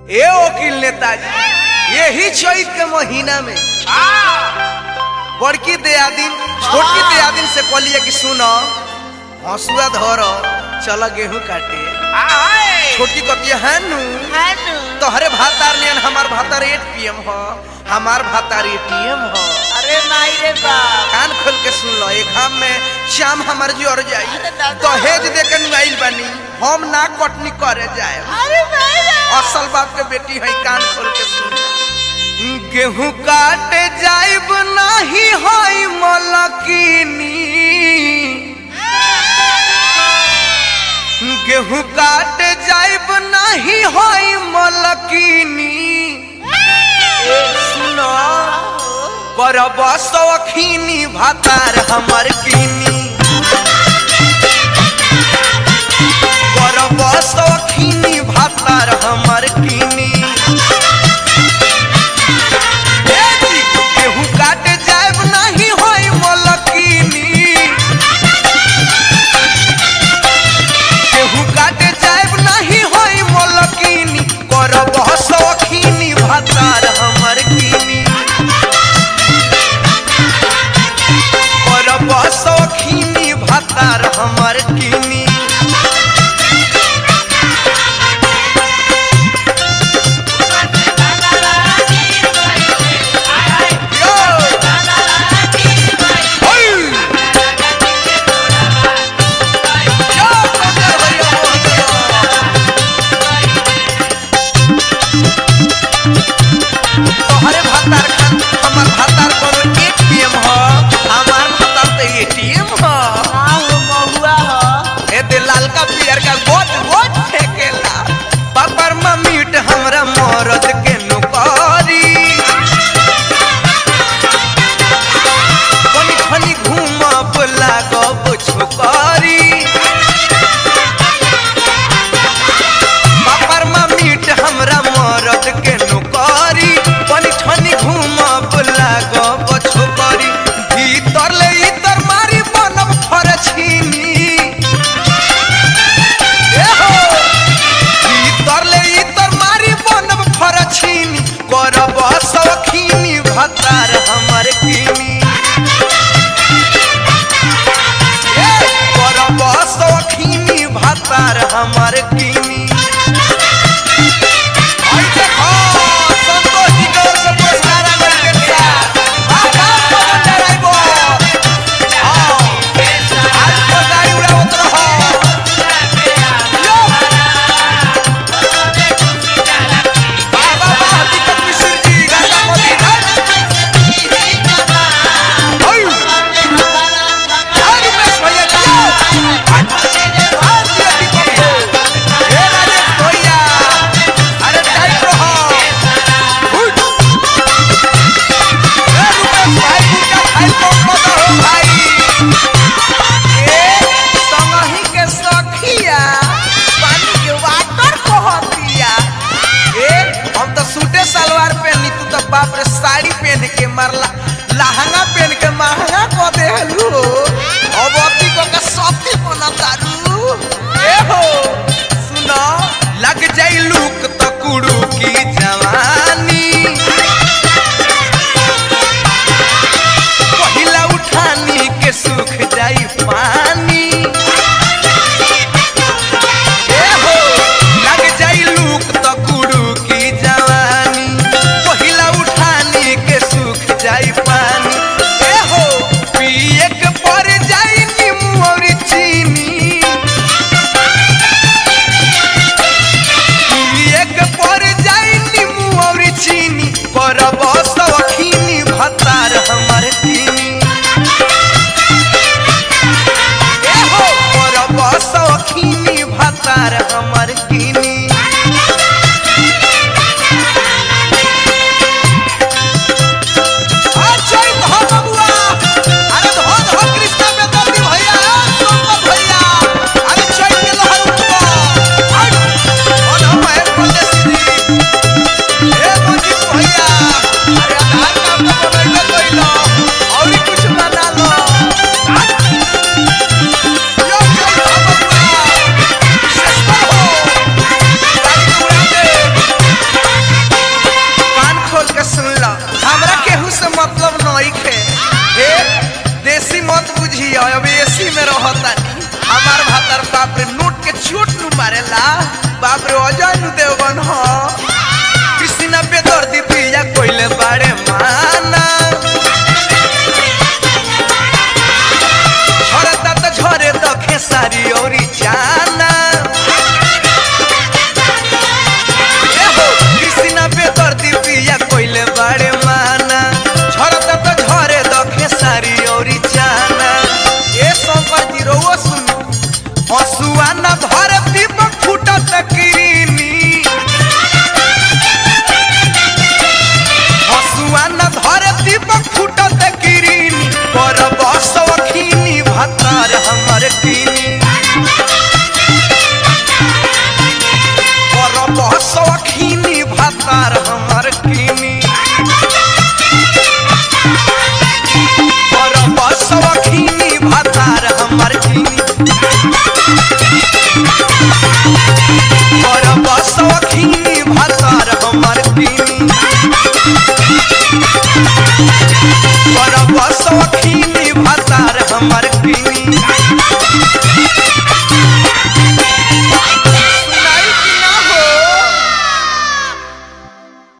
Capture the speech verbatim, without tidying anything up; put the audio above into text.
ए वकील नेताजी, यही चैत के महीना में बड़की दयादिन छोटकी दयादिन से कहलिए कि सुनो हंसुआ धर चल गेहूं काटे। छोटकी कहती है नु तोहरे भातार नियन हमार भातार एटीएम हो, हमार भातार एटीएम हो। अरे माई रे बाप, कान खोल के सुन लो, एक हम में शाम हमार जोर जाई दहेज दे के नुआइल बनी, हम ना कटनी करे जाए। अरे माई रे असल बाप के बेटी है, कान खोल के सुन। गेहूं काटे जाइब नहीं होई मलकिनी, गेहूं काटे जाइब नहीं होई मलकिनी। सुनो करब शौखीनी भातार हमर कीनी, करब शौखीनी भातार हमर कीनी। गेहूं काटे जाइब नहीं होई मलकिनी, गेहूं काटे जाइब नहीं होई मलकिनी। करब शौखीनी भातार हमर कीनी, करब शौखीनी भातार हमर कीनी। हमारे कीनी बाप रे साड़ी पहन के मारला, लहंगा पहन के महंगा को देलू, अब अति को के सती बना दारू। ए हो सुनो लग जाई लूक तो कुड़ू की जवानी, पहिला उठानी के सूख जाई पानी। ए हो लग जाई लूक तो कुड़ू की जवानी, जाई पानी। हमर किनी